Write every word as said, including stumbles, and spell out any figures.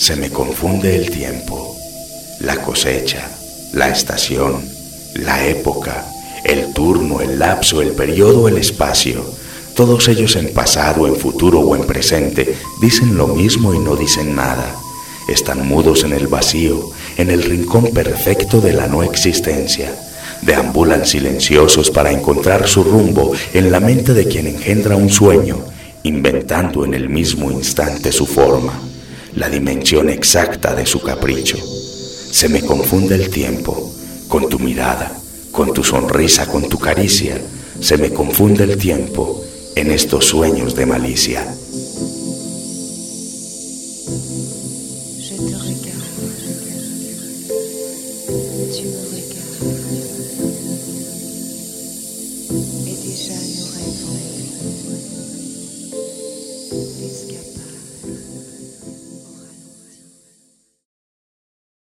Se me confunde el tiempo, la cosecha, la estación, la época, el turno, el lapso, el periodo, el espacio. Todos ellos en pasado, en futuro o en presente dicen lo mismo y no dicen nada. Están mudos en el vacío, en el rincón perfecto de la no existencia. Deambulan silenciosos para encontrar su rumbo en la mente de quien engendra un sueño, inventando en el mismo instante su forma, la dimensión exacta de su capricho. Se me confunde el tiempo, con tu mirada, con tu sonrisa, con tu caricia. Se me confunde el tiempo en estos sueños de malicia. Je te regarde, tu me regardes, et déjà